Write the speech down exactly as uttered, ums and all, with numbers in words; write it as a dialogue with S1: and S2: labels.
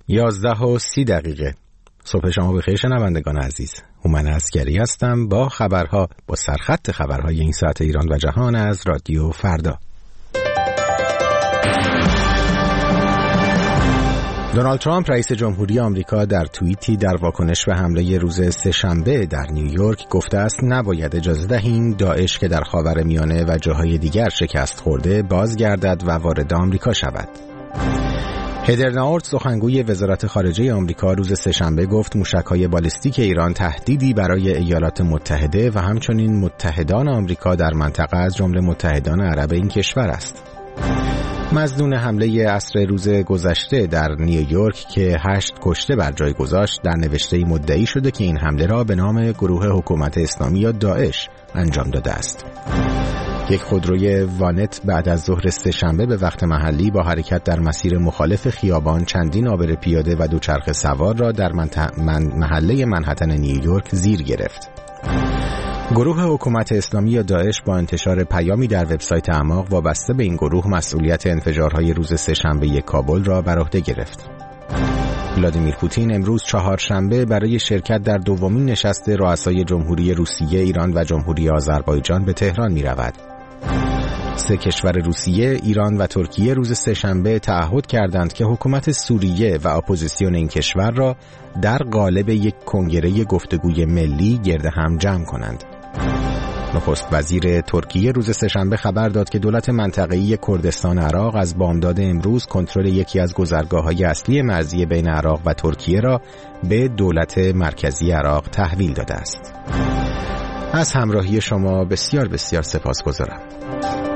S1: یازده و سی دقیقه. صبح شما بخیر شنوندگان عزیز. هومن عسگری هستم با خبرها، با سرخط خبرهای این ساعت ایران و جهان از رادیو فردا. دونالد ترامپ رئیس جمهوری آمریکا در توییتی در واکنش به حمله روز سه‌شنبه در نیویورک گفته است نباید اجازه دهیم داعش که در خاورمیانه و جاهای دیگر شکست خورده بازگردد و وارد آمریکا شود. هدر ناورت سخنگوی وزارت خارجه آمریکا روز سه‌شنبه گفت موشک‌های بالیستیک ایران تهدیدی برای ایالات متحده و همچنین متحدان آمریکا در منطقه از جمله متحدان عرب این کشور است. مظنون حمله عصر روز گذشته در نیویورک که هشت کشته بر جای گذاشت در نوشته‌ای مدعی شده که این حمله را به نام گروه حکومت اسلامی یا داعش انجام داده است. یک خودروی وانت بعد از ظهر سه‌شنبه به وقت محلی با حرکت در مسیر مخالف خیابان چندین عابر پیاده و دوچرخه سوار را در منطقه من محله منهتن نیویورک زیر گرفت. گروه حکومت اسلامی یا داعش با انتشار پیامی در وبسایت اعماق وابسته به این گروه مسئولیت انفجارهای روز سه‌شنبه کابل را بر عهده گرفت. ولادیمیر پوتین امروز چهارشنبه برای شرکت در دومین نشست رؤسای جمهوری روسیه، ایران و جمهوری آذربایجان به تهران می رود. سه کشور روسیه، ایران و ترکیه روز سه‌شنبه تعهد کردند که حکومت سوریه و اپوزیسیون این کشور را در قالب یک کنگره گفتگوی ملی گرد هم جمع کنند. نخست وزیر ترکیه روز سه‌شنبه خبر داد که دولت منطقه‌ای کردستان عراق از بامداد امروز کنترل یکی از گذرگاه‌های اصلی مرزی بین عراق و ترکیه را به دولت مرکزی عراق تحویل داده است. از همراهی شما بسیار بسیار سپاسگزارم.